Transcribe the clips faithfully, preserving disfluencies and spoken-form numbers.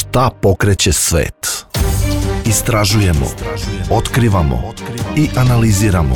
Šta pokreće svet? Istražujemo, otkrivamo i analiziramo.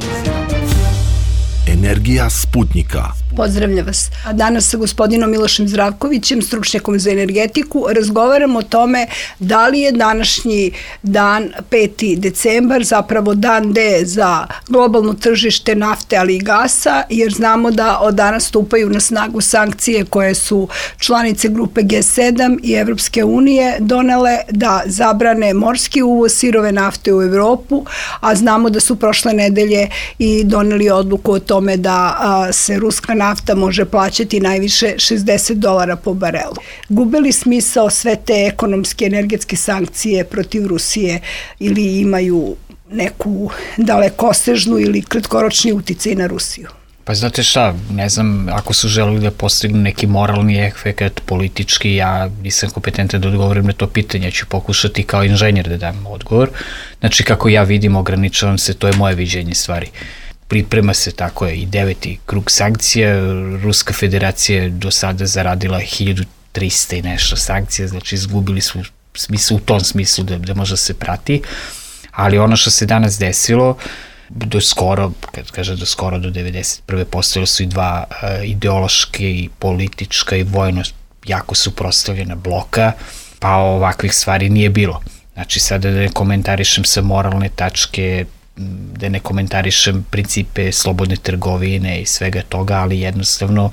Energija Sputnika. Pozdravljam vas. A danas sa gospodinom Milošem Zdravkovićem, stručnjakom za energetiku, razgovaramo o tome da li je današnji dan peti decembar zapravo dan D za globalno tržište nafte, ali i gasa, jer znamo da od danas stupaju na snagu sankcije koje su članice grupe G sedam i Evropske unije donele da zabrane morski uvoz sirove nafte u Evropu, a znamo da su prošle nedelje i doneli odluku o tome da a, se ruska nafta može plaćati najviše šezdeset dolara po barelu. Gube li smisao sve te ekonomske energetske sankcije protiv Rusije ili imaju neku dalekosežnu ili kratkoročni uticaj na Rusiju? Pa znate šta, ne znam, ako su želeli da postignu neki moralni efekt, politički, ja nisam kompetentan da odgovorim na to pitanje, ću pokušati kao inženjer da dam odgovor. Znači, kako ja vidim, ograničavam se, to je moje viđenje stvari. Priprema se, tako je, i deveti krug sankcija. Ruska federacija je do sada zaradila hiljadu trista i nešto sankcija, znači izgubili smo smislu u tom smislu da, da može se prati, ali ono što se danas desilo, do skoro, kad kažem do skoro, do devedeset prve postojala su i dva uh, ideološke i politička i vojno jako suprotstavljena bloka, pa ovakvih stvari nije bilo. Znači sada da ne komentarišem sa moralne tačke, da ne komentarišem principe slobodne trgovine i svega toga, ali jednostavno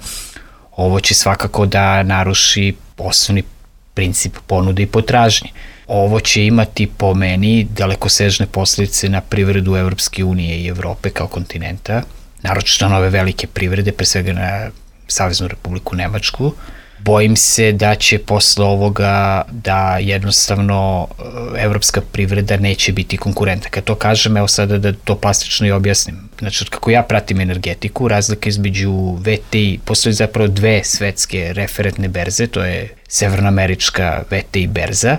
ovo će svakako da naruši osnovni princip ponude i potražnje. Ovo će imati po meni dalekosežne posledice na privredu Evropske unije i Evrope kao kontinenta, naročito na ove velike privrede, pre svega na Saveznu Republiku Nemačku. Bojim se da će posle ovoga da jednostavno evropska privreda neće biti konkurenta. Kad to kažem, evo sada da to plastično i objasnim. Znači, kako ja pratim energetiku, razlika između V T I, postoji zapravo dve svetske referentne berze, to je severnoamerička V T I berza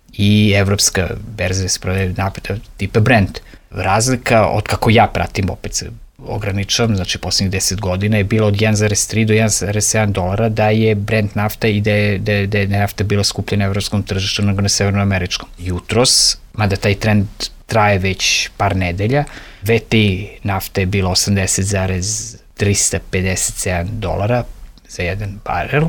i evropska berza se prodaje napred tipa Brent. Razlika, od kako ja pratim, opet se ograničavam, znači posljednjih deset godina je bilo od jedan zarez tri do jedan zarez sedam dolara da je Brent nafta i da je, da je, da je nafta bila skuplja na evropskom tržištu nego na severnoameričkom. Jutros, mada taj trend traje već par nedelja, V T I nafta je bila osamdeset zarez trista pedeset sedam dolara za jedan barel,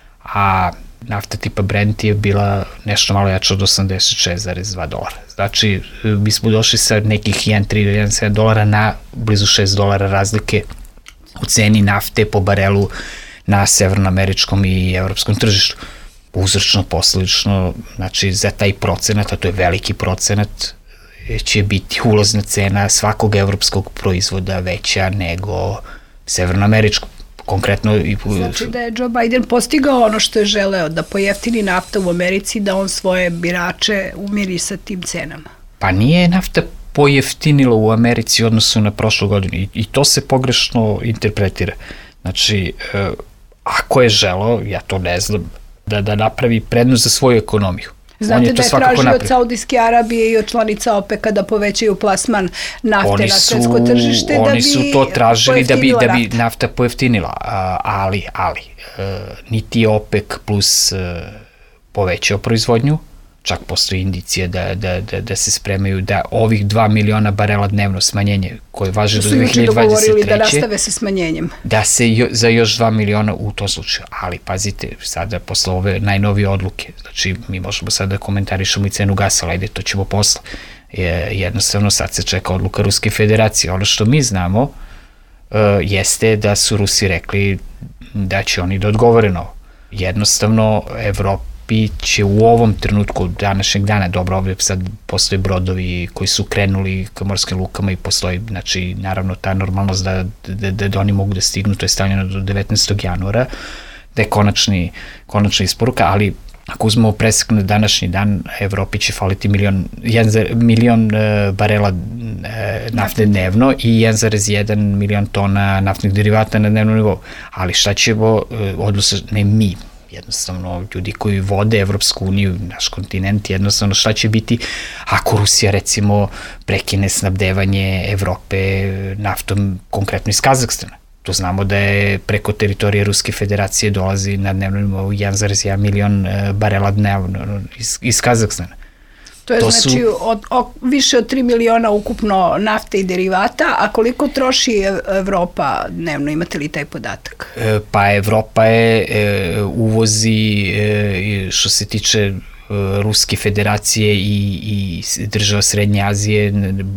a nafta tipa Brent je bila nešto malo jača od osamdeset šest zarez dva dolara. Znači, mi smo došli sa nekih jedan zarez tri do jedan zarez sedam dolara na blizu šest dolara razlike u ceni nafte po barelu na severnoameričkom i evropskom tržištu. Uzročno, posledično, znači za taj procenat, a to je veliki procenat, će biti ulazna cena svakog evropskog proizvoda veća nego severnoameričkog. Konkretno i... Znači da je Joe Biden postigao ono što je želeo, da pojeftini nafta u Americi, da on svoje birače umiri sa tim cenama. Pa nije nafta pojeftinila u Americi u odnosu na prošlu godinu i, i to se pogrešno interpretira. Znači, e, ako je želeo, ja to ne znam, da, da napravi prednost za svoju ekonomiju. Znate da je tražio od Saudijske Arabije i od članica OPEC-a da povećaju plasman nafte na svetsko tržište da bi Oni su to tražili da bi, da bi nafta pojeftinila, ali, ali niti je OPEC plus povećao proizvodnju, čak postoji indicija da, da, da, da se spremaju da ovih dva miliona barela dnevno smanjenje koje važe do dve hiljade dvadeset treće. Da su juče dogovorili da nastave sa smanjenjem. Da se jo, za još dva miliona u to slučaju. Ali pazite, sada posle ove najnovije odluke, znači mi možemo sada da komentarišemo i cenu gasa, ali ajde, to ćemo posle. Je, jednostavno sad se čeka odluka Ruske federacije. Ono što mi znamo uh, jeste da su Rusi rekli da će oni da odgovore na ovo. Jednostavno, Evropa će u ovom trenutku današnjeg dana, dobro, ovdje sad postoje brodovi koji su krenuli ka morskim lukama i postoji, znači, naravno, ta normalnost da, da, da, da oni mogu da stignu, to je stavljeno do devetnaestog januara, da je konačni, konačna isporuka, ali ako uzmemo presek na današnji dan, Evropi će faliti milion, jedan, milion uh, barela uh, nafte dnevno i jedan zarez jedan milion tona naftnih derivata na dnevnom nivou. Ali šta ćemo, uh, odnosno, ne mi, jednostavno ljudi koji vode Evropsku uniju, naš kontinent, jednostavno šta će biti ako Rusija recimo prekine snabdevanje Evrope naftom konkretno iz Kazahstana. To znamo da je preko teritorije Ruske federacije dolazi na dnevnom nivou jedan zarez jedan milion barela dnevno iz, iz Kazahstana. To je to znači su... od, od, više od tri miliona ukupno nafte i derivata, a koliko troši Evropa dnevno, imate li taj podatak? E, pa Evropa je e, uvozi e, što se tiče e, Ruske federacije i, i država Srednje Azije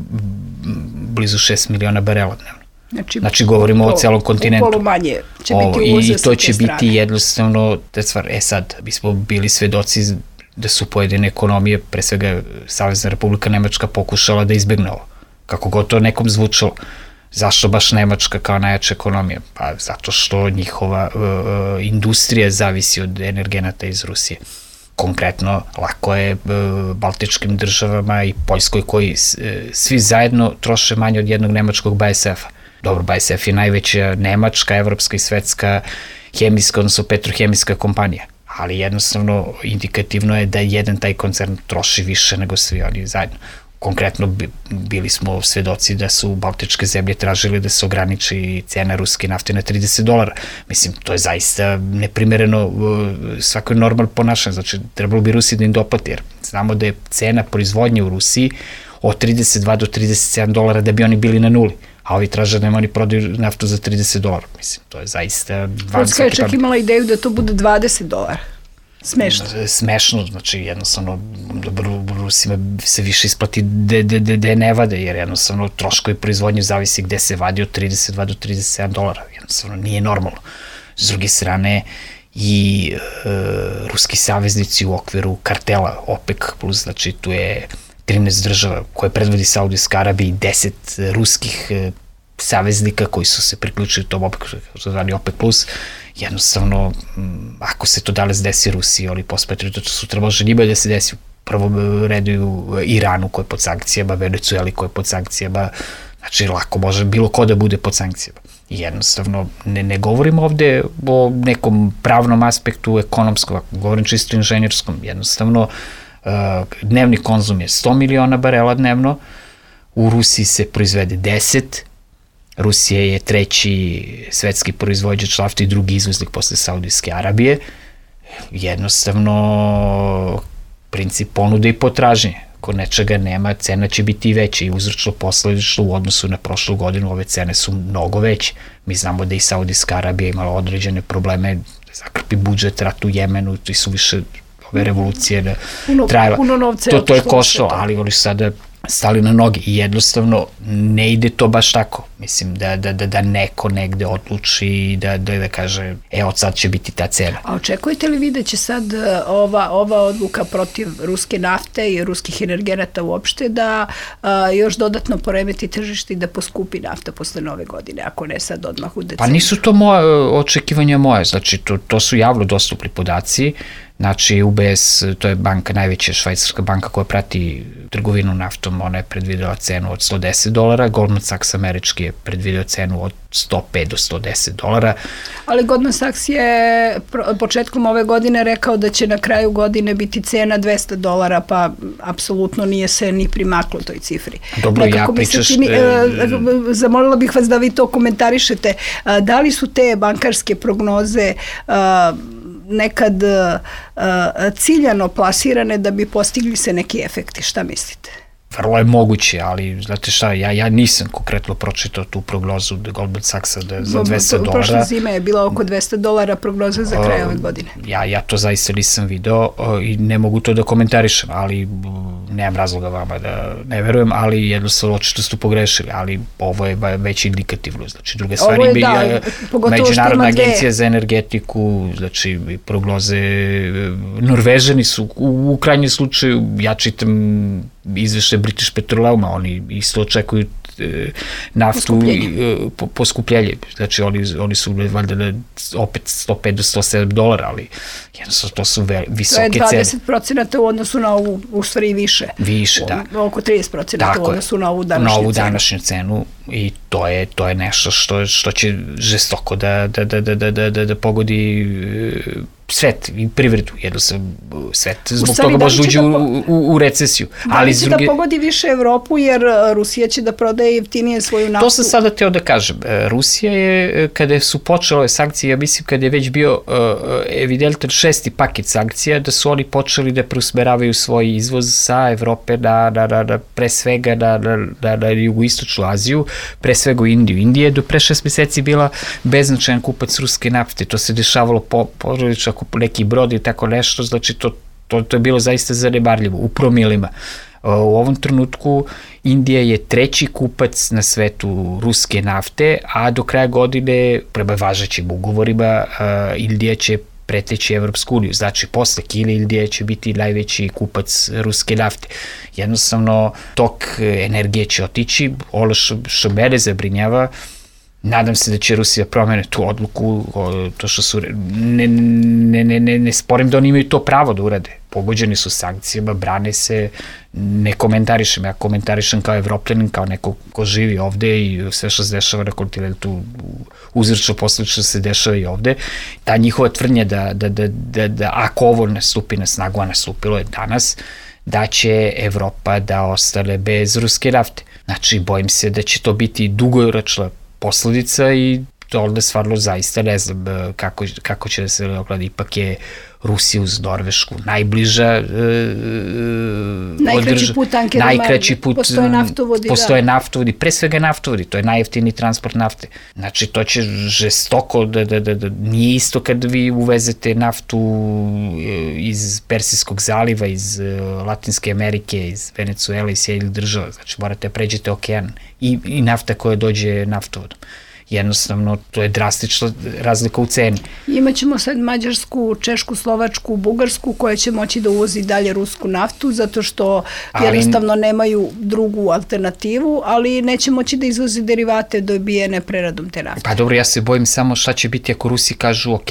blizu šest miliona barela dnevno. Znači, znači govorimo pol, o celom kontinentu. Upolo manje će o, biti uvoze i, i to će strane. biti jednostavno te stvar. E sad, mi smo bili svedoci da su pojedine ekonomije, pre svega Savezna Republika Nemačka, pokušala da izbegne ovo. Kako god to nekom zvučalo. Zašto baš Nemačka kao najjača ekonomija? Pa zato što njihova uh, industrija zavisi od energenata iz Rusije. Konkretno, lako je uh, baltičkim državama i Poljskoj koji uh, svi zajedno troše manje od jednog nemačkog B A S F-a. Dobro, B A S F je najveća nemačka, evropska i svetska hemijska, odnosno petrohemijska kompanija. Ali jednostavno indikativno je da jedan taj koncern troši više nego svi oni zajedno. Konkretno bili smo svedoci da su baltičke zemlje tražili da se ograniči cena ruske nafte na trideset dolara. Mislim, to je zaista neprimereno svako normalno ponašanje. Znači, trebalo bi Rusiji da im doplati, jer znamo da je cena proizvodnje u Rusiji od trideset dva do trideset sedam dolara da bi oni bili na nuli. A ovi traže da im oni prodaju naftu za trideset dolara. Mislim, to je zaista... Poljska je čak imala ideju da to bude dvadeset dolara. Smešno. Smešno, znači jednostavno Rusima se više isplati da de, de, de ne vade, jer jednostavno troškovi proizvodnje zavisi gde se vadi od trideset dva do trideset sedam dolara. Jednostavno nije normalno. S druge strane, i e, ruski saveznici u okviru kartela OPEC plus, znači tu je trinaest država koje predvodi Saudijska Arabija i deset ruskih e, saveznika koji su se priključili tom OPEC, što zvani OPEC plus, jednostavno, ako se to danas desi Rusiji, ali pospetriju to sutra može njima da se desi u prvom redu Iranu koji je pod sankcijama, Venezueli koji je pod sankcijama, znači lako može bilo ko da bude pod sankcijama. I jednostavno, ne, ne govorim ovde o nekom pravnom aspektu ekonomskom, govorim čisto inženjerskom, jednostavno, dnevni konzum je sto miliona barela dnevno, u Rusiji se proizvede deset, Rusija je treći svetski proizvođač nafte i drugi izvoznik posle Saudijske Arabije. Jednostavno, princip ponude i potražnje. Ako nečega nema, cena će biti veća i uzročno posledično u odnosu na prošlu godinu ove cene su mnogo veće. Mi znamo da i Saudijska Arabija imala određene probleme, zakrpi budžet, rat u Jemenu, to su više ove revolucije puno, trajala. Puno novce. To, to je koštalo, ali oni su sada stali na noge i jednostavno ne ide to baš tako. Mislim da, da, da, da neko negde odluči i da, da, da kaže e, od sad će biti ta cena. A očekujete li vi da će sad ova, ova odluka protiv ruske nafte i ruskih energenata uopšte da a, još dodatno poremeti tržište i da poskupi nafta posle nove godine, ako ne sad odmah u decembru? Pa nisu to moje očekivanja moje, znači to, to su javno dostupni podaci. Znači, U B S, to je banka, najveća švajcarska banka koja prati trgovinu naftom, ona je predvidela cenu od sto deset dolara, Goldman Sachs američki je predvideo cenu od sto pet do sto deset dolara. Ali Goldman Sachs je početkom ove godine rekao da će na kraju godine biti cena dvesta dolara, pa apsolutno nije se ni primaklo toj cifri. Dobro, nekako ja pričaš... Čini, e, zamolila bih vas da vi to komentarišete. Da li su te bankarske prognoze nekad uh, ciljano plasirane da bi postigli se neki efekti? Šta mislite? Vrlo je moguće, ali znate šta, ja, ja nisam konkretno pročitao tu prognozu da Goldman Sachsa da za dvesta dolara. Prošle zime je bila oko dvesta dolara prognoza za kraj ove godine. Ja, ja to zaista nisam video i ne mogu to da komentarišem, ali nemam razloga vama da ne verujem, ali jednostavno očito su pogrešili, ali ovo je već indikativno. Znači, druga stvar je, da, Međunarodna agencija za energetiku, znači prognoze, Norvežani su u, u krajnjem slučaju, ja čitam izvešte British Petroleuma, oni isto očekuju e, naftu po, poskupljenje. Znači oni, oni su valjda na opet sto pet do sto sedam dolara, ali jednostavno to su ve, visoke cene. To je dvadeset procenata u odnosu na ovu, u stvari više. Više, da. Oko trideset procenata u odnosu na ovu današnju cenu. Na ovu cenu. današnju cenu i to je, to je nešto što, što će žestoko da, da, da, da, da, da, da pogodi svet i privredu, jednostavno svet zbog stvari, toga da može uđe da u, u, u recesiju. Da ali li će druge... da pogodi više Evropu jer Rusija će da prodaje jeftinije svoju naftu? To sam sada teo da kažem. Rusija je, kada su počele ove sankcije, ja mislim kada je već bio evidentan šesti paket sankcija, da su oni počeli da preusmeravaju svoj izvoz sa Evrope na, na, na, na pre svega na, na, na, na jugoistočnu Aziju, pre svega u Indiju. Indija je do pre šest meseci bila beznačajan kupac ruske nafte. To se dešavalo po, porodično ako neki brod i tako nešto, znači to, to, to je bilo zaista zanemarljivo u promilima. U ovom trenutku Indija je treći kupac na svetu ruske nafte, a do kraja godine, prema važećim ugovorima, Indija će preteći Evropsku uniju. Znači, posle Kine Indija će biti najveći kupac ruske nafte. Jednostavno, tok energije će otići. Ono što, što mene zabrinjava, nadam se da će Rusija promene tu odluku, to što su, ne, ne, ne, ne, ne sporim da oni imaju to pravo da urade. Pogođeni su sankcijama, brane se, ne komentarišem, ja komentarišem kao evropljanin, kao neko ko živi ovde i sve što se dešava na kontinentu, uzročno posljedično se dešava i ovde. Ta njihova tvrdnja da, da, da, da, da ako ovo nastupi na snagu, a nastupilo je danas, da će Evropa da ostane bez ruske nafte. Znači, bojim se da će to biti dugoročna posledica i to onda stvarno zaista ne znam kako, kako će da se ogleda. Ipak je Rusija uz Norvešku najbliža e, najkraći put tankerima, najkraći put, postoje naftovodi, postoje da. naftovodi, pre svega naftovodi, to je najjeftiniji transport nafte. Znači to će žestoko da, da, da, da nije isto kad vi uvezete naftu iz Persijskog zaliva, iz Latinske Amerike, iz Venecuele i Sjedinjenih država, znači morate pređete okean i, i nafta koja dođe naftovodom. Jednostavno, to je drastična razlika u ceni. Imaćemo sad Mađarsku, Češku, Slovačku, Bugarsku koje će moći da uvozi dalje rusku naftu zato što ali, jednostavno nemaju drugu alternativu, ali neće moći da izvozi derivate dobijene preradom te nafte. Pa dobro, ja se bojim samo šta će biti ako Rusi kažu ok,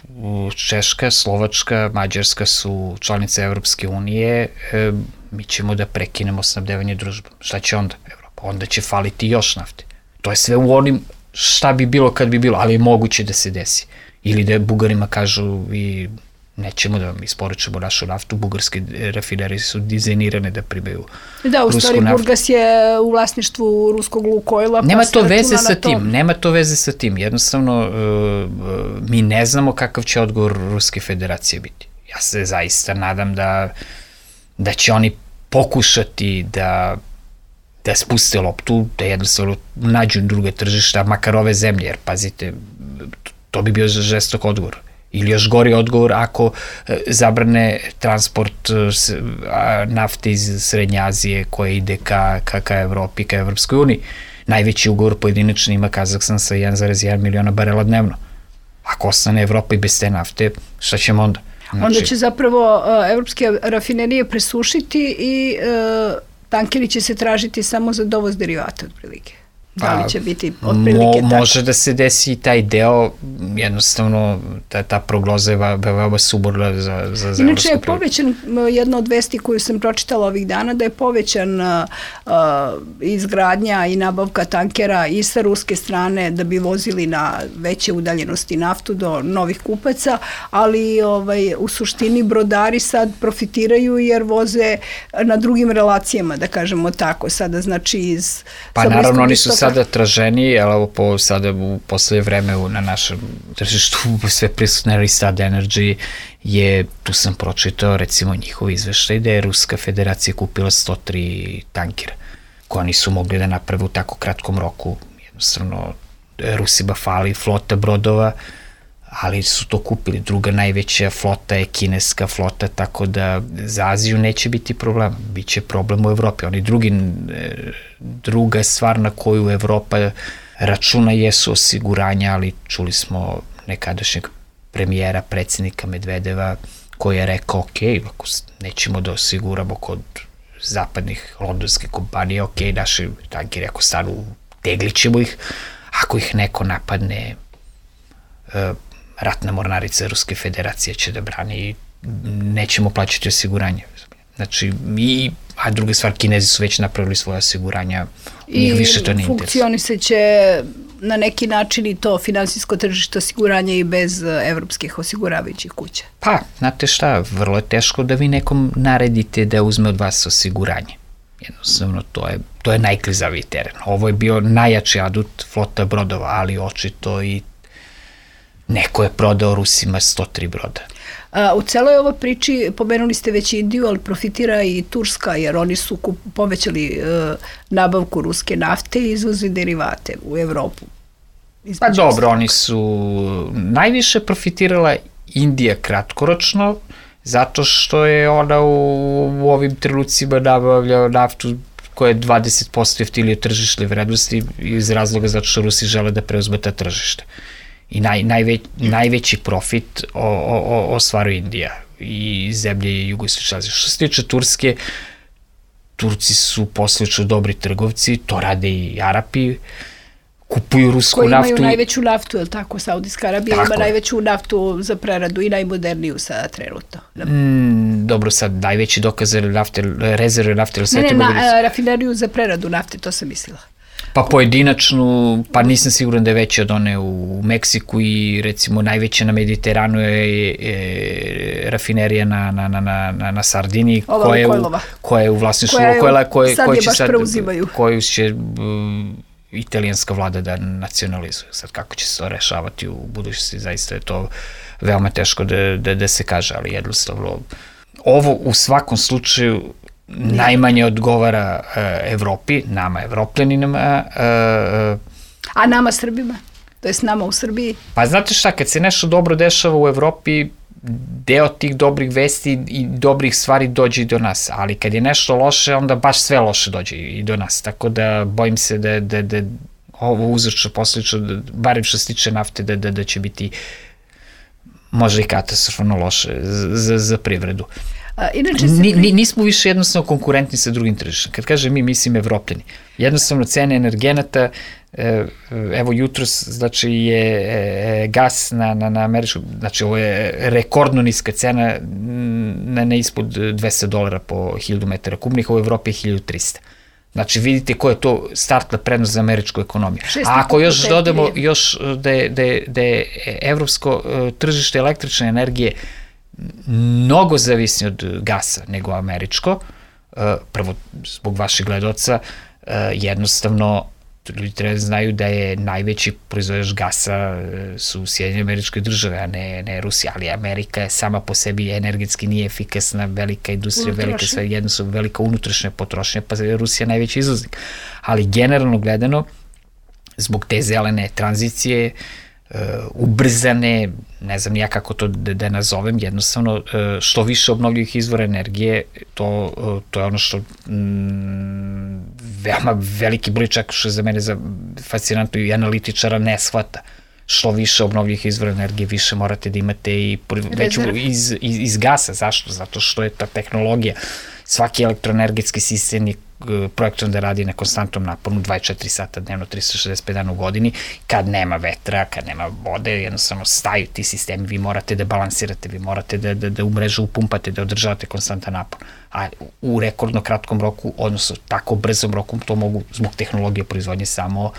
Češka, Slovačka, Mađarska su članice Evropske unije, e, mi ćemo da prekinemo snabdevanje družbom. Šta će onda Evropa? Onda će faliti još nafte. To je sve u onim šta bi bilo kad bi bilo, ali je moguće da se desi. Ili da Bugarima kažu i nećemo da vam isporučimo našu naftu, bugarske rafinerije su dizajnirane da primaju da, u stvari naftu. Burgas je u vlasništvu ruskog Lukojla. Nema to veze sa tim, nema to veze sa tim. Jednostavno, uh, mi ne znamo kakav će odgovor Ruske federacije biti. Ja se zaista nadam da, da će oni pokušati da da spuste loptu, da jednostavno nađu druge tržišta, makar ove zemlje, jer pazite, to bi bio žestok odgovor. Ili još gori odgovor ako zabrane transport nafte iz Srednje Azije koje ide ka, ka, ka Evropi, ka Evropskoj uniji. Najveći ugovor pojedinačni ima Kazahstan sa jedan zarez jedan miliona barela dnevno. Ako ostane Evropa i bez te nafte, šta ćemo onda? Znači, onda će zapravo uh, evropske rafinerije presušiti i uh, tankeri će se tražiti samo za dovoz derivata otprilike. Da li će biti otprilike mo, tako? Može da se desi i taj deo, jednostavno ta, ta prognoza je veoma suborna za, za, za Inače je povećan, jedna od vesti koju sam pročitala ovih dana, da je povećan uh, izgradnja i nabavka tankera i sa ruske strane da bi vozili na veće udaljenosti naftu do novih kupaca, ali ovaj, u suštini brodari sad profitiraju jer voze na drugim relacijama, da kažemo tako, sada znači iz... Pa naravno oni su sada traženi, ali po, sada u poslednje vreme na našem tržištu sve prisutne Rystad Energy je, tu sam pročitao recimo njihov izveštaj da je Ruska federacija kupila sto tri tankera koja nisu mogli da naprave u tako kratkom roku. Jednostavno Rusima fali flota brodova, ali su to kupili. Druga najveća flota je kineska flota, tako da za Aziju neće biti problem. Biće problem u Evropi. Oni drugi, druga stvar na koju Evropa računa jesu osiguranja, ali čuli smo nekadašnjeg premijera, predsjednika Medvedeva, koji je rekao, ok, ako nećemo da osiguramo kod zapadnih londonskih kompanija, ok, naši tankeri ako stanu, teglit ćemo ih, ako ih neko napadne, ratna mornarica Ruske federacije će da brani i nećemo plaćati osiguranje. Znači, i, a druga stvar, Kinezi su već napravili svoje osiguranja, njih više to ne interesuje. I funkcionisat će na neki način i to finansijsko tržište osiguranja i bez evropskih osiguravajućih kuća? Pa, znate šta, vrlo je teško da vi nekom naredite da uzme od vas osiguranje. Jednostavno, to je, to je najklizaviji teren. Ovo je bio najjači adut flota brodova, ali očito i neko je prodao Rusima sto tri broda. A, u celoj ovoj priči pomenuli ste već Indiju, ali profitira i Turska, jer oni su kup, povećali e, nabavku ruske nafte i izvozili derivate u Evropu. Pa dobro, oni su najviše profitirala Indija kratkoročno, zato što je ona u, u ovim trenucima nabavlja naftu koja je dvadeset posto jeftinije tržišne vrednosti iz razloga zato što Rusi žele da preuzme ta tržište. I naj, najveć, najveći profit o, o, o, ostvaruje Indija i zemlje Jugoistočne Azije. Što se tiče Turske, Turci su poslično dobri trgovci, to rade i Arapi, kupuju rusku koji naftu. Koji imaju najveću naftu, je li tako? Saudijska Arabija tako ima je. najveću naftu za preradu i najmoderniju sada trenutno. Mm, dobro, sad najveći dokaz nafte, rezerve nafte. Ne, ne, na, rafineriju za preradu nafte, to sam mislila. Pa pojedinačnu, pa nisam siguran da je veća od one u Meksiku i recimo najveća na Mediteranu je, je rafinerija na, na, na, na, na Sardini koja je, u, koja je u vlasništvu Lukojla koje, sad koje je će baš sad, preuzimaju. Koju će um, italijanska vlada da nacionalizuje. Sad kako će se to rešavati u budućnosti, zaista je to veoma teško da, da, da se kaže, ali jednostavno ovo u svakom slučaju najmanje odgovara uh, Evropi, nama Evropljanima. Uh, A nama Srbima? To jest nama u Srbiji? Pa znate šta, kad se nešto dobro dešava u Evropi, deo tih dobrih vesti i dobrih stvari dođe i do nas, ali kad je nešto loše, onda baš sve loše dođe i do nas, tako da bojim se da, da, da ovo uzročno poslično, barem što se tiče nafte, da, da, da će biti možda i katastrofalno loše za, za privredu. A, inače ni, ni, nismo više jednostavno konkurentni sa drugim tržištem. Kad kažem mi, mislim Evropljani. Jednostavno cene energenata, evo jutros, znači je gas na, na, na američku, znači ovo je rekordno niska cena, na, na ispod dvesta dolara po hiljadu metara kubnih, u Evropi je hiljadu trista. Znači vidite koja je to startna prednost za američku ekonomiju. A ako još dodamo još da je, da je, da je evropsko tržište električne energije mnogo zavisni od gasa nego američko, prvo zbog vaših gledaoca, jednostavno ljudi treba da znaju da je najveći proizvođač gasa su Sjedinjene Američke Države, a ne, ne Rusija, ali Amerika je sama po sebi energetski nije efikasna, velika industrija, velika sve, jedno su velika unutrašnja potrošnja, pa je Rusija najveći izvoznik. Ali generalno gledano, zbog te zelene tranzicije, Uh, ubrzane, ne znam nija kako to da, da nazovem, jednostavno uh, što više obnovljivih izvora energije, to, uh, to je ono što mm, veoma veliki broj, čak što je za mene za fascinantno i analitičara ne shvata. Što više obnovljivih izvora energije, više morate da imate i veću iz, iz, iz gasa. Zašto? Zato što je ta tehnologija. Svaki elektroenergetski sistem je projektovan da radi na konstantnom naponu dvadeset četiri sata dnevno, trista šezdeset pet dana u godini. Kad nema vetra, kad nema vode, jednostavno staju ti sistemi, vi morate da balansirate, vi morate da, da, da u mrežu upumpate, da održavate konstantan napon. A u rekordno kratkom roku, odnosno tako brzom roku, to mogu zbog tehnologije proizvodnje samo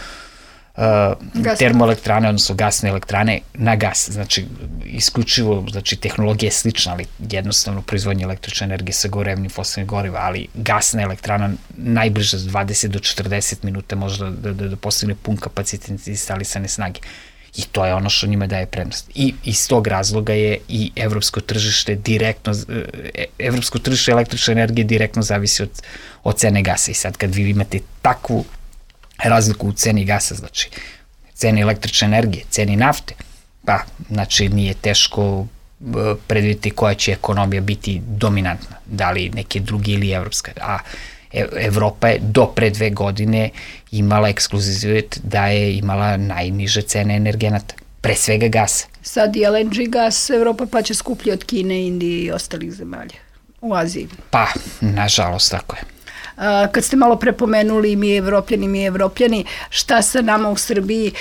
Uh, termoelektrane, odnosno gasne elektrane na gas, znači isključivo, znači tehnologija je slična, ali jednostavno proizvodnje električne energije sa gorevnim fosilnih goriva, ali gasna elektrana najbliže za dvadeset do četrdeset minuta može da, da, da postigne pun kapacitet instalisane snage. I to je ono što njima daje prednost. I iz tog razloga je i evropsko tržište direktno, evropsko tržište električne energije direktno zavisi od, od cene gasa. I sad kad vi imate takvu razliku u ceni gasa, znači ceni električne energije, ceni nafte, pa znači nije teško predvidjeti koja će ekonomija biti dominantna, da li neke druge ili evropska. A Evropa je do pre dve godine imala ekskluzivitet da je imala najniže cene energenata, pre svega gasa. Sad i L N G gas Evropa pa će skuplji od Kine, Indije i ostalih zemalja u Aziji. Pa, nažalost, tako je. kad ste malo prepomenuli mi evropljani, mi evropljani, šta sa nama u Srbiji,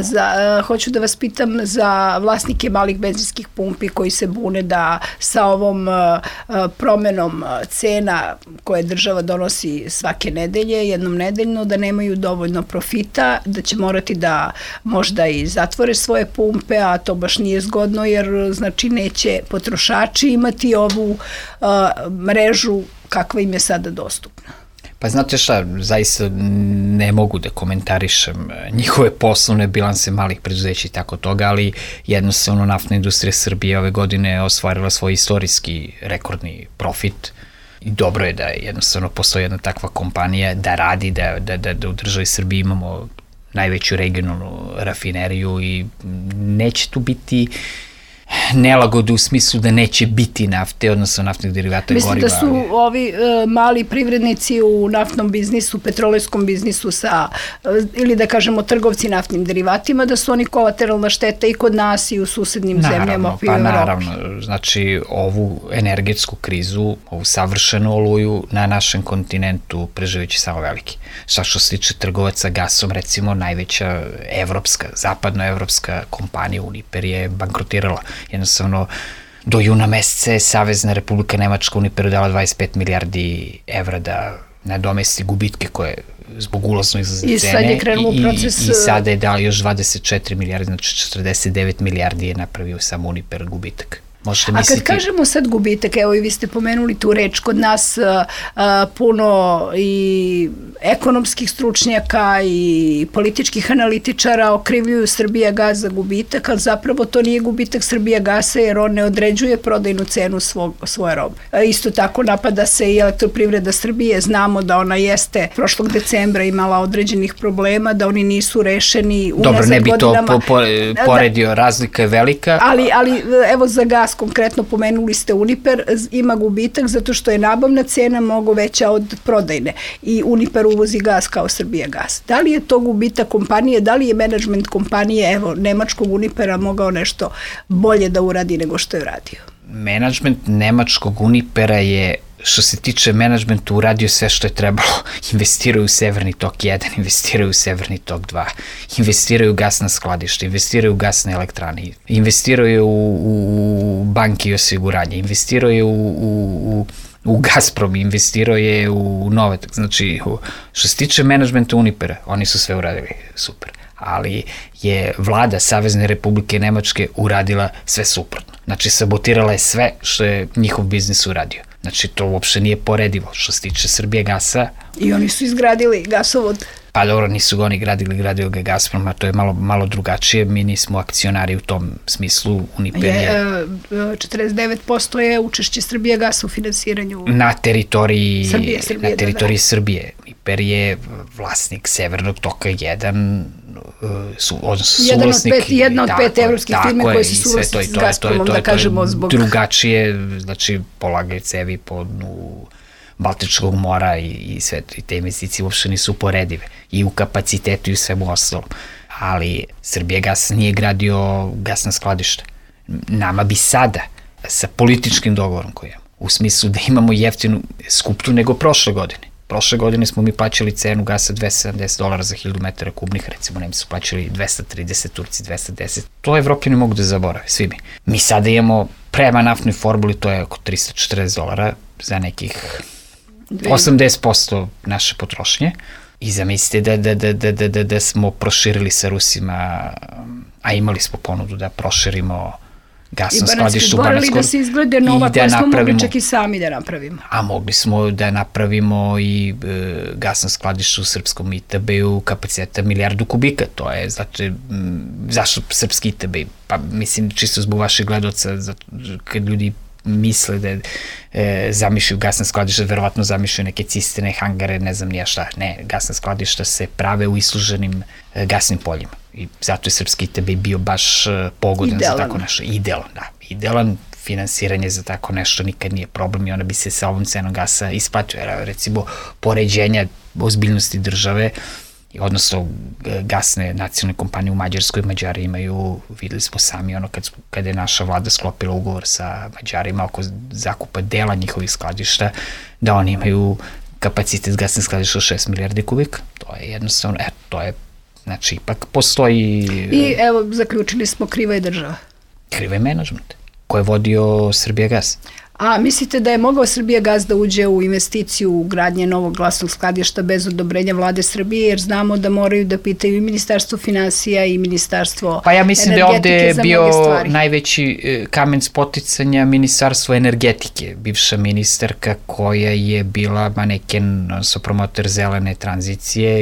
za, hoću da vas pitam za vlasnike malih benzinskih pumpi koji se bune da sa ovom promenom cena koje država donosi svake nedelje, jednom nedeljno, da nemaju dovoljno profita, da će morati da možda i zatvore svoje pumpe, a to baš nije zgodno jer znači neće potrošači imati ovu uh, mrežu kakva im je sada dostupna. Pa znate šta, zaista ne mogu da komentarišem njihove poslovne bilanse malih preduzeća i tako toga, ali jednostavno naftna industrija Srbije ove godine ostvarila svoj istorijski rekordni profit i dobro je da jednostavno postoji jedna takva kompanija da radi, da, da, da, da u državi Srbiji imamo najveću regionalnu rafineriju i neće tu biti nelagodu u smislu da neće biti nafte, odnosno naftnih derivata i goriva. Mislim da su ali... ovi uh, mali privrednici u naftnom biznisu, petrolejskom biznisu sa, uh, ili da kažemo trgovci naftnim derivatima, da su oni kolateralna šteta i kod nas i u susednim naravno, zemljama. Pa naravno, znači ovu energetsku krizu, ovu savršenu oluju na našem kontinentu preživeći samo veliki. Šta što se tiče trgovaca gasom, recimo najveća evropska, zapadnoevropska kompanija Uniper je bankrotirala. Jednostavno, do juna meseca je Savezna Republika Nemačka Uniperu dala dvadeset pet milijardi evra da nadomesti gubitke koje zbog ulazno izlaze I cene. Sad je krenuo I, proces... I, I sada je dao još dvadeset četiri milijardi, znači četrdeset devet milijardi je napravio samo Uniper gubitak. Možete misliti... A kad kažemo sad gubitak, evo i vi ste pomenuli tu reč, kod nas a, a, puno i ekonomskih stručnjaka i političkih analitičara okrivljuju Srbijagas za gubitak, ali zapravo to nije gubitak Srbijagasa jer on ne određuje prodajnu cenu svog, svoje robe. A isto tako napada se i Elektroprivreda Srbije, znamo da ona jeste prošlog decembra imala određenih problema, da oni nisu rešeni unazad godinama. Dobro, ne bi to po, po, poredio, da, razlika je velika. Ali, ali evo za gas konkretno pomenuli ste Uniper, ima gubitak zato što je nabavna cena mnogo veća od prodajne i Uniper uvozi gas kao Srbijagas. Da li je to gubitak kompanije, da li je menadžment kompanije, evo, nemačkog Unipera mogao nešto bolje da uradi nego što je uradio? Menadžment nemačkog Unipera je što se tiče menadžmenta uradio sve što je trebalo. Investiraju u Severni tok jedan, investiraju u Severni tok dva, investiraju u gasna skladišta, investiraju u gasne elektrane, investiraju u, u banke i osiguranje, investiraju u, u, u Gazprom, investiraju u Novatek. Znači, što se tiče menadžmenta Unipera, oni su sve uradili super. Ali je vlada Savezne Republike Nemačke uradila sve suprotno. Znači, sabotirala je sve što je njihov biznis uradio. Znači, to uopšte nije poredivo. Što se tiče Srbijagasa... I oni su izgradili gasovod. Pa dobro, nisu ga oni gradili, gradio ga Gazprom, a to je malo, malo drugačije. Mi nismo akcionari u tom smislu. Uniper je... je četrdeset devet posto je učešće Srbijagasa u finansiranju... Na teritoriji Srbije. Srbije, na teritoriji da, da. Srbije. Uniper je vlasnik Severnog toka jedan, su, odnosno jedan suvlasnik. Od pet, jedna od pet evropskih firme koje su suvlasnici s Gazpromom, da kažemo zbog... Drugačije, znači polagaju cevi po dnu Baltičkog mora i, i sve i te investicije uopšte nisu uporedive i u kapacitetu i u svemu ostalom. Ali Srbijagas nije gradio gasna skladišta. Nama bi sada, sa političkim dogovorom koji imamo, u smislu da imamo jeftinu, skuplju nego prošle godine. Prošle godine smo mi plaćali cenu gasa dvesta sedamdeset dolara za hiljadu metara kubnih, recimo Nemci su plaćali dvesta trideset, Turci dvesta deset. To Evropljani mogu da zaborave, svi mi. Mi sada imamo prema naftnoj formuli, to je oko trista četrdeset dolara za nekih osamdeset posto naše potrošnje. I zamislite da, da, da, da, da, da, da smo proširili sa Rusima, a imali smo ponudu da proširimo gasno skladište u Banatskoj. I da se izglede nova koja smo mogli čak i sami da napravimo. A mogli smo da napravimo i e, gasno skladište u srpskom I T B-u kapaciteta milijardu kubika. To je, znači, m, zašto srpski I T B? Pa mislim, čisto zbog vaših gledaoca, zato, kad ljudi misle da e, zamišljaju gasna skladišta, verovatno zamišljaju neke cisterne, hangare, ne znam nija šta. Ne, gasna skladišta se prave u isluženim e, gasnim poljima. I zato je srpski I T B bio baš e, pogodan idealan. Za tako nešto. Idealan, da. Idealan, finansiranje za tako nešto nikad nije problem i ona bi se sa ovom cenom gasa isplatio. Recimo, poređenja ozbiljnosti države, odnosno gasne nacionalne kompanije u Mađarskoj, Mađari imaju, videli smo sami ono kad, kad je naša vlada sklopila ugovor sa Mađarima oko zakupa dela njihovih skladišta, da oni imaju kapacitet gasne skladišta šest milijardi kubika. To je jednostavno, e, to je, znači, ipak postoji... I evo, zaključili smo, kriva je država. Kriva je menadžment, ko je vodio Srbijagas. A mislite da je mogao Srbijagas da uđe u investiciju u gradnje novog gasnog skladišta bez odobrenja vlade Srbije, jer znamo da moraju da pitaju i Ministarstvo finansija i Ministarstvo energetike. Pa ja mislim da je ovde bio najveći kamen spoticanja Ministarstvo energetike, bivša ministarka koja je bila maneken, so promoter zelene tranzicije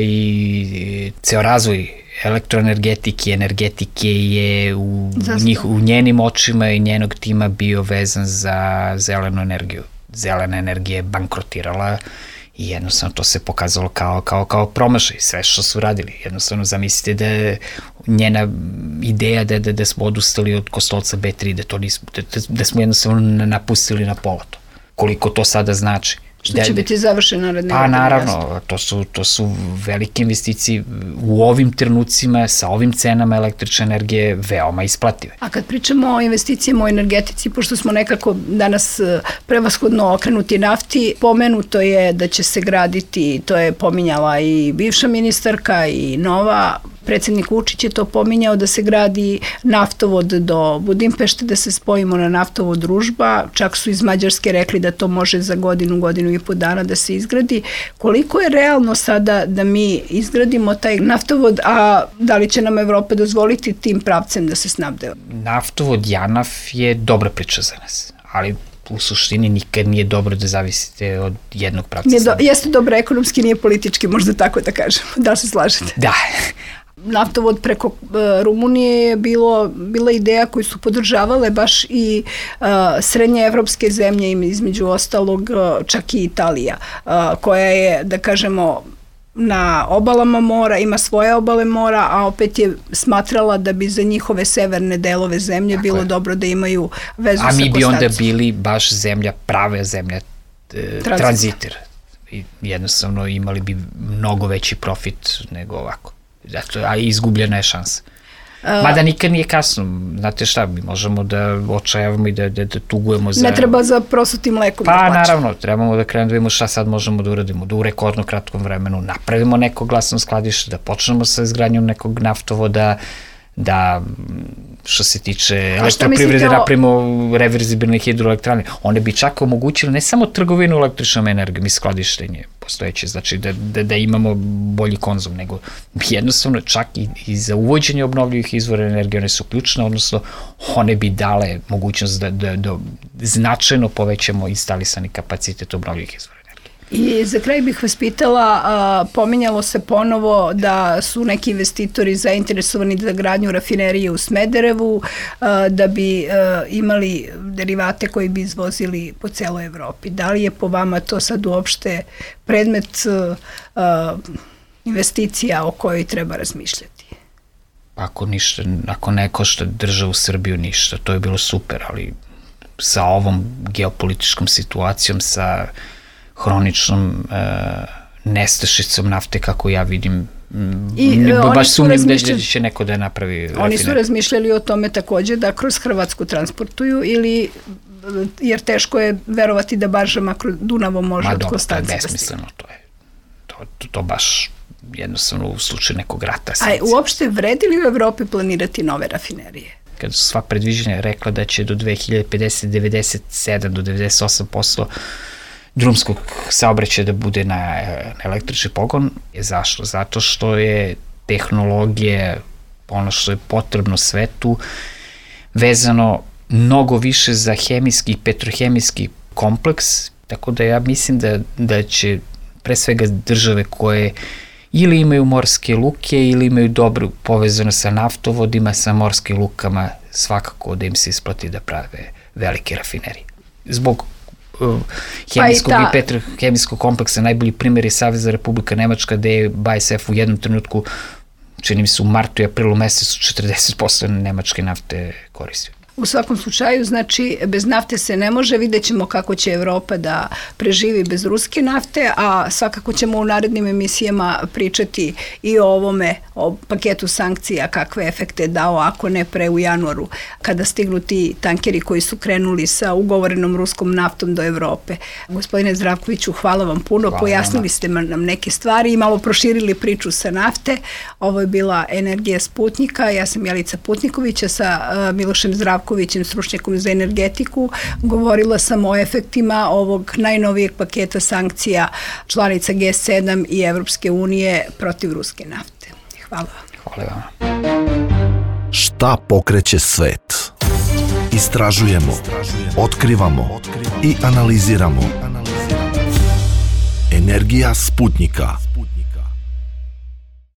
i ceo razvoj elektroenergetike, energetike je u, njih, u njenim očima i njenog tima bio vezan za zelenu energiju. Zelena energija je bankrotirala i jednostavno to se pokazalo kao, kao, kao promašaj, sve što su radili. Jednostavno zamislite da je njena ideja da, da, da smo odustali od Kostolca B tri, da, to nismo, da, da smo jednostavno napustili na pola to. Koliko to sada znači. Što će biti završeno naredne godine? Pa naravno, to su, to su velike investicije u ovim trenucima sa ovim cenama električne energije veoma isplative. A kad pričamo o investicijama u energetici, pošto smo nekako danas prevashodno okrenuti nafti, pomenuto je da će se graditi, to je pominjala i bivša ministarka i nova, predsednik Vučić je to pominjao da se gradi naftovod do Budimpešte, da se spojimo na naftovod Družba, čak su iz Mađarske rekli da to može za godinu, godinu i po dana da se izgradi. Koliko je realno sada da mi izgradimo taj naftovod, a da li će nam Evropa dozvoliti tim pravcem da se snabdeva? Naftovod Janaf je dobra priča za nas, ali u suštini nikad nije dobro da zavisite od jednog pravca. Nije do, jeste dobro ekonomski, nije politički, možda tako da kažemo. Da li se slažete? Da. Naftovod preko uh, Rumunije je bilo, bila ideja koju su podržavale baš i uh, srednje evropske zemlje, između ostalog uh, čak i Italija, uh, koja je, da kažemo, na obalama mora, ima svoje obale mora, a opet je smatrala da bi za njihove severne delove zemlje tako bilo je. Dobro da imaju vezu sa Konstancom. A mi bi onda bili baš zemlja, prave zemlja, e, tranzitir. I jednostavno imali bi mnogo veći profit nego ovako. Zato, a izgubljena je šansa. Mada nikad nije kasno, znate šta, mi možemo da očajavamo i da, da, da tugujemo za... Ne treba za prosutim mlekom pa, da plaćamo. Pa naravno, trebamo da krenemo da vidimo šta sad možemo da uradimo, da u rekordno kratkom vremenu napravimo neko gasno skladište, da počnemo sa izgradnjom nekog naftovoda, da što se tiče elektroprivrede, napravimo reverzibilne hidroelektrane. One bi čak omogućile ne samo trgovinu električnom energijom i skladištenje postojeće, znači da, da, da imamo bolji konzum, nego jednostavno čak i, i za uvođenje obnovljivih izvora energije one su ključne, odnosno one bi dale mogućnost da, da, da značajno povećamo instalisani kapacitet obnovljivih izvora. I za kraj bih vas pitala, a, pominjalo se ponovo da su neki investitori zainteresovani za gradnju rafinerije u Smederevu, a, da bi a, imali derivate koji bi izvozili po celoj Evropi. Da li je po vama to sad uopšte predmet a, investicija o kojoj treba razmišljati? Ako ništa, ako ne košta državu Srbiju ništa, to je bilo super, ali sa ovom geopolitičkom situacijom, sa hroničnom e, nestašicom nafte, kako ja vidim, I, baš sumnjam da će neko da napravi Oni rafineriju. su razmišljali o tome takođe da kroz Hrvatsku transportuju ili, jer teško je verovati da baržama kroz Dunavom može od Konstance. Ma dobro, to je besmisleno, to je to, to, to baš jednostavno u slučaju nekog rata. A uopšte vredi li u Evropi planirati nove rafinerije? Kad su sva predviđenja rekla da će do dve hiljade pedeset devedeset sedam do devedeset osam posto drumskog saobraćaja da bude na, na električni pogon. Je zašto? Zato što je tehnologija, ono što je potrebno svetu, vezano mnogo više za hemijski i petrohemijski kompleks, tako da ja mislim da, da će pre svega države koje ili imaju morske luke ili imaju dobro povezano sa naftovodima, sa morskim lukama, svakako da im se isplati da prave velike rafinerije. Zbog hemijskog pa i, i petrohemijskog kompleksa najbolji primjer je Savezna Republika Nemačka, gde je B A S F u jednom trenutku, čini mi se u martu i aprilu mesecu, četrdeset posto nemačke nafte koristio. U svakom slučaju, znači, bez nafte se ne može, vidjet ćemo kako će Evropa da preživi bez ruske nafte, a svakako ćemo u narednim emisijama pričati i o ovome, o paketu sankcija, kakve efekte je dao, ako ne pre u januaru, kada stignu ti tankeri koji su krenuli sa ugovorenom ruskom naftom do Evrope. Gospodine Zdravkoviću, hvala vam puno, hvala pojasnili vam. Ste nam neke stvari i malo proširili priču sa nafte. Ovo je bila Energija Sputnika, ja sam Jelica Putnikovića sa uh, Milošem Zdravkovićem, stručnjakom za energetiku. Govorila sam o efektima ovog najnovijeg paketa sankcija članica G sedam i Evropske unije protiv ruske nafte. Hvala vam. Hvala vam. Šta pokreće svet? Istražujemo, otkrivamo i analiziramo. Energija Sputnika.